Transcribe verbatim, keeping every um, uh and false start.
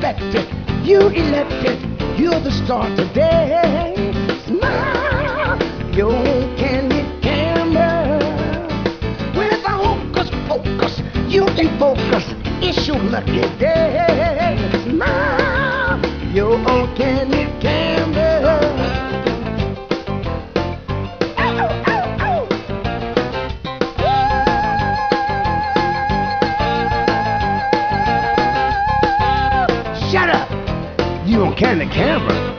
elected, you elected, you're the star today. Smile, your candy camera. With a hocus pocus, you can focus, it's your lucky day. Smile, your candy camera. Shut up! You on Candid Camera.